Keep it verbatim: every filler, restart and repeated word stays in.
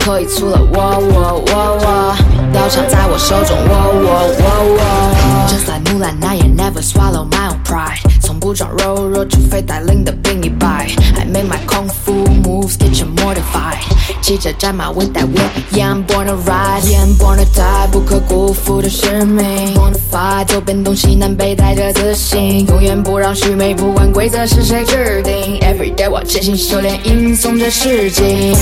可以除了我我我我，刀枪在我手中我我我我 Just like Mulan I ain't never swallow my own pride， 从不装柔弱，除非带领的兵一败。I make my kung fu moves get you mortified， 骑着战马 with that whip Yeah I'm born to ride Yeah I'm born to die， 不可辜负的使命 Born to fight， 走遍东西南北带着自信，永远不让虚美，不管规则是谁制定 Everyday 我潜心修炼吟诵着诗经。